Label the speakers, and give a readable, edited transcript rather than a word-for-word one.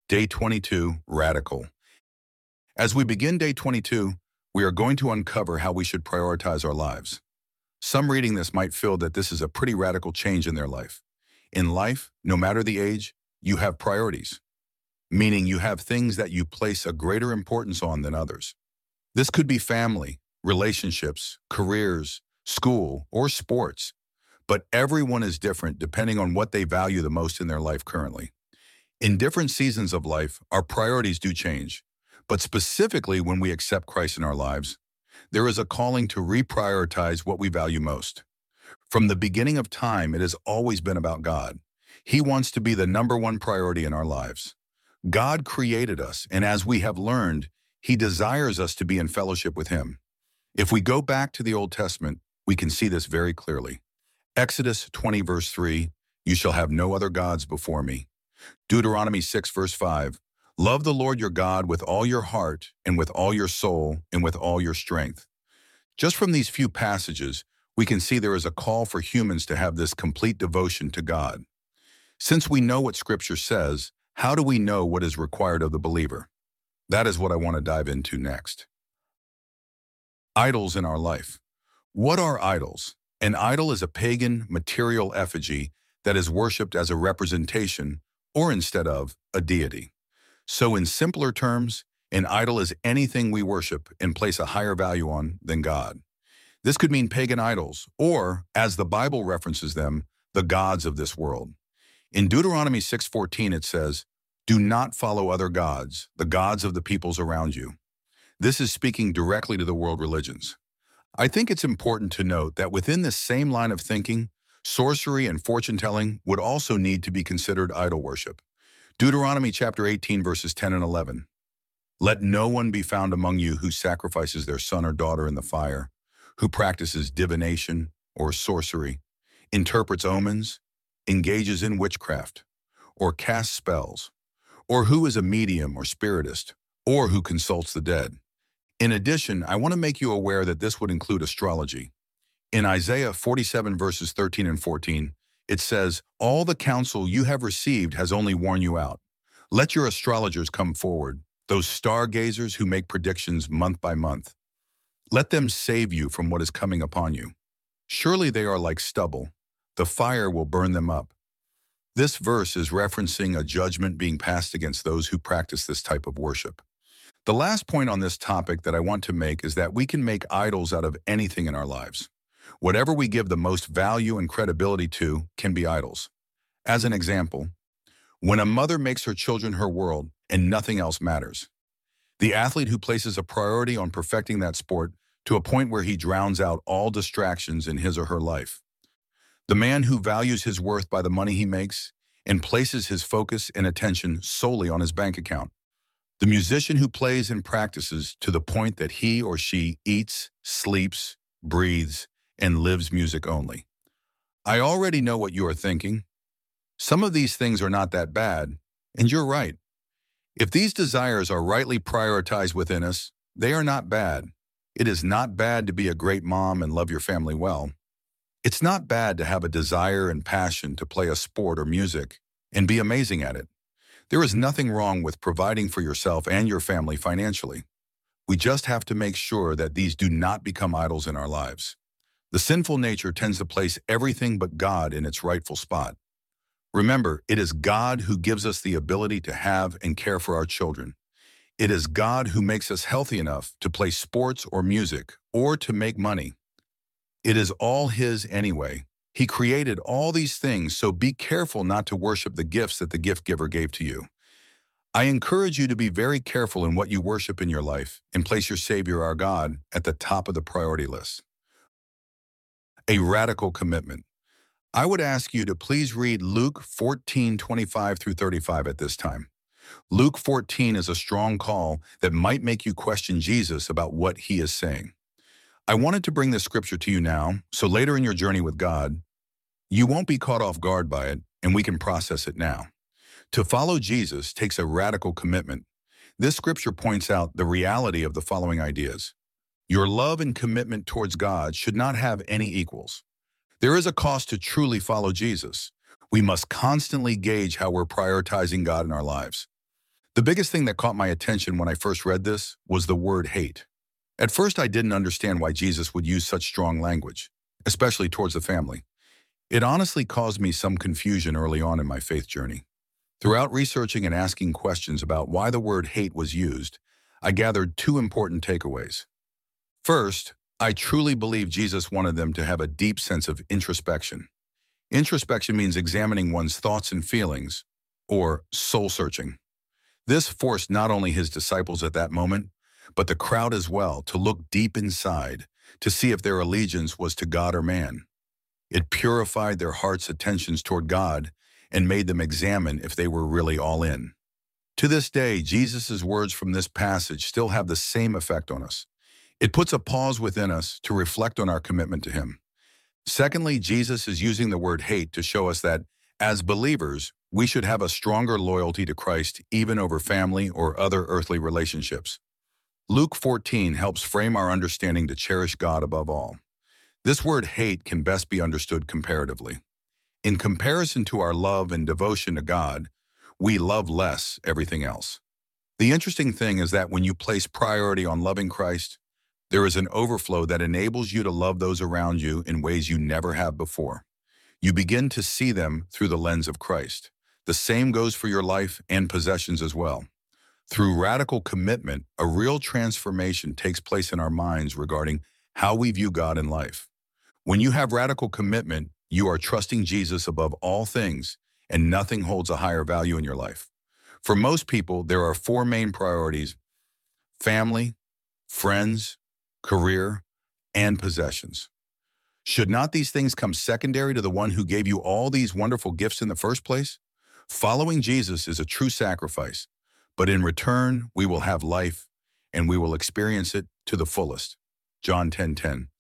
Speaker 1: Day 22, Radical. As we begin day 22, we are going to uncover how we should prioritize our lives. Some reading this might feel that this is a pretty radical change in their life. In life, no matter the age, you have priorities, meaning you have things that you place a greater importance on than others. This could be family, relationships, careers, school, or sports, but everyone is different depending on what they value the most in their life currently. In different seasons of life, our priorities do change, but specifically when we accept Christ in our lives, there is a calling to reprioritize what we value most. From the beginning of time, it has always been about God. He wants to be the number one priority in our lives. God created us, and as we have learned, He desires us to be in fellowship with Him. If we go back to the Old Testament, we can see this very clearly. Exodus 20 verse 3, "You shall have no other gods before me." Deuteronomy 6 verse 5, "Love the Lord your God with all your heart and with all your soul and with all your strength." Just from these few passages, we can see there is a call for humans to have this complete devotion to God. Since we know what Scripture says, how do we know what is required of the believer? That is what I want to dive into next. Idols in our life. What are idols? An idol is a pagan, material effigy that is worshipped as a representation, or instead of, a deity. So in simpler terms, an idol is anything we worship and place a higher value on than God. This could mean pagan idols, or, as the Bible references them, the gods of this world. In Deuteronomy 6:14 it says, "Do not follow other gods, the gods of the peoples around you." This is speaking directly to the world religions. I think it's important to note that within this same line of thinking, sorcery and fortune-telling would also need to be considered idol worship. Deuteronomy chapter 18 verses 10 and 11. "Let no one be found among you who sacrifices their son or daughter in the fire, who practices divination or sorcery, interprets omens, engages in witchcraft, or casts spells, or who is a medium or spiritist, or who consults the dead." In addition, I want to make you aware that this would include astrology. In Isaiah 47 verses 13 and 14, it says, "All the counsel you have received has only worn you out. Let your astrologers come forward, those stargazers who make predictions month by month. Let them save you from what is coming upon you. Surely they are like stubble. The fire will burn them up." This verse is referencing a judgment being passed against those who practice this type of worship. The last point on this topic that I want to make is that we can make idols out of anything in our lives. Whatever we give the most value and credibility to can be idols. As an example, when a mother makes her children her world and nothing else matters. The athlete who places a priority on perfecting that sport to a point where he drowns out all distractions in his or her life. The man who values his worth by the money he makes and places his focus and attention solely on his bank account. The musician who plays and practices to the point that he or she eats, sleeps, breathes, and lives music only. I already know what you are thinking. Some of these things are not that bad, and you're right. If these desires are rightly prioritized within us, they are not bad. It is not bad to be a great mom and love your family well. It's not bad to have a desire and passion to play a sport or music and be amazing at it. There is nothing wrong with providing for yourself and your family financially. We just have to make sure that these do not become idols in our lives. The sinful nature tends to place everything but God in its rightful spot. Remember, it is God who gives us the ability to have and care for our children. It is God who makes us healthy enough to play sports or music or to make money. It is all His anyway. He created all these things, so be careful not to worship the gifts that the gift giver gave to you. I encourage you to be very careful in what you worship in your life and place your Savior, our God, at the top of the priority list. A radical commitment. I would ask you to please read Luke 14:25 through 35 at this time. Luke 14 is a strong call that might make you question Jesus about what He is saying. I wanted to bring this scripture to you now, so later in your journey with God, you won't be caught off guard by it, and we can process it now. To follow Jesus takes a radical commitment. This scripture points out the reality of the following ideas. Your love and commitment towards God should not have any equals. There is a cost to truly follow Jesus. We must constantly gauge how we're prioritizing God in our lives. The biggest thing that caught my attention when I first read this was the word hate. At first, I didn't understand why Jesus would use such strong language, especially towards the family. It honestly caused me some confusion early on in my faith journey. Throughout researching and asking questions about why the word hate was used, I gathered two important takeaways. First, I truly believe Jesus wanted them to have a deep sense of introspection. Introspection means examining one's thoughts and feelings, or soul-searching. This forced not only his disciples at that moment, but the crowd as well to look deep inside to see if their allegiance was to God or man. It purified their hearts' attentions toward God and made them examine if they were really all in. To this day, Jesus' words from this passage still have the same effect on us. It puts a pause within us to reflect on our commitment to Him. Secondly, Jesus is using the word hate to show us that, as believers, we should have a stronger loyalty to Christ even over family or other earthly relationships. Luke 14 helps frame our understanding to cherish God above all. This word hate can best be understood comparatively. In comparison to our love and devotion to God, we love less everything else. The interesting thing is that when you place priority on loving Christ, there is an overflow that enables you to love those around you in ways you never have before. You begin to see them through the lens of Christ. The same goes for your life and possessions as well. Through radical commitment, a real transformation takes place in our minds regarding how we view God and life. When you have radical commitment, you are trusting Jesus above all things, and nothing holds a higher value in your life. For most people, there are four main priorities: family, friends, career, and possessions. Should not these things come secondary to the one who gave you all these wonderful gifts in the first place? Following Jesus is a true sacrifice, but in return, we will have life, and we will experience it to the fullest. John 10:10.